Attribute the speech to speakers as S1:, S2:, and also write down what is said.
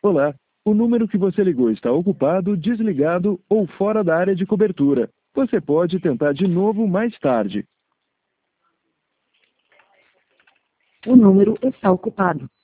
S1: Olá, o número que você ligou está ocupado, desligado ou fora da área de cobertura. Você pode tentar de novo mais tarde.
S2: O número está ocupado.